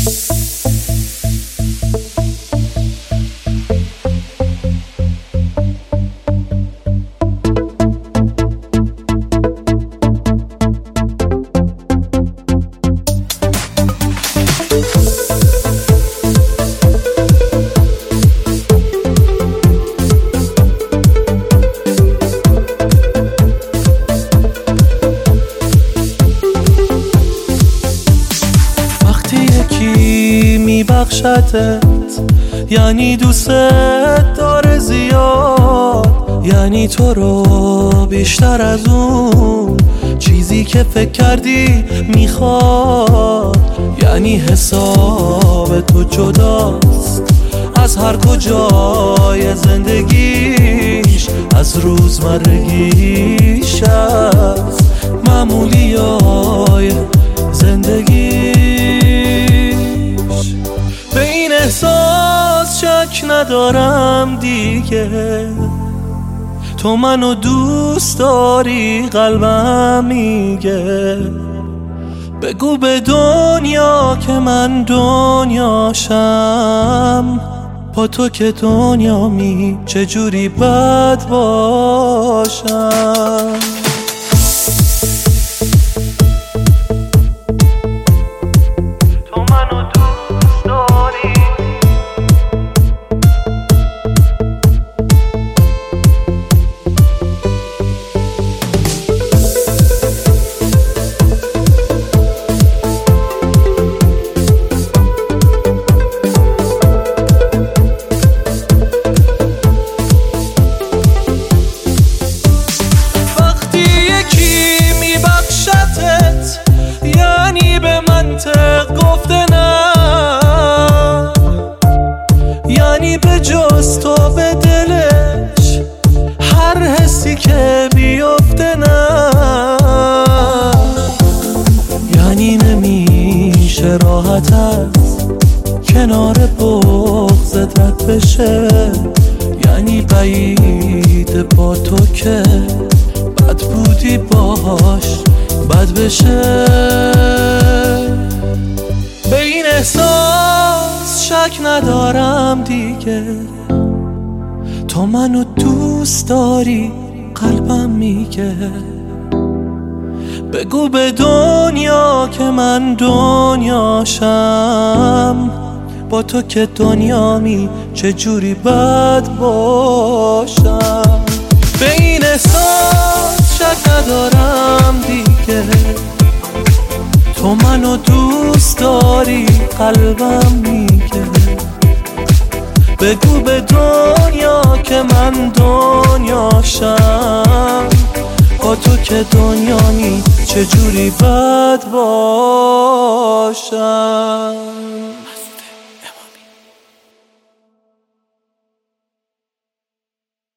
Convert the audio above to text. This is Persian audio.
میبخشتت یعنی دوست داره زیاد، یعنی تو رو بیشتر از اون چیزی که فکر کردی میخواد، یعنی حساب تو جداست از هر کجای زندگیش، از روزمرگیش، از معمولیای زندگیش. به این احساس شک ندارم دیگه، تو منو دوست داری قلبم میگه. بگو به دنیا که من دنیاشم، با تو که دنیامی چجوری بد باشم. یعنی به منطق گفته نه، یعنی به جز تو به دلش هر حسی که بیفته نه، یعنی نمیشه راحت از کنار بغضت رد بشه، یعنی بعید با تو که بد بودی باهاش بد بشه. به این احساس شک ندارم دیگه، تو منو دوست داری قلبم میگه. بگو به دنیا که من دنیاشم، با تو که دنیامی چجوری بد باشم. به این احساس شک ندارم دیگه، تو منو دوست داری قلبم میگه. بگو به دنیا که من دنیاشم، با تو که دنیامی چجوری بد باشم.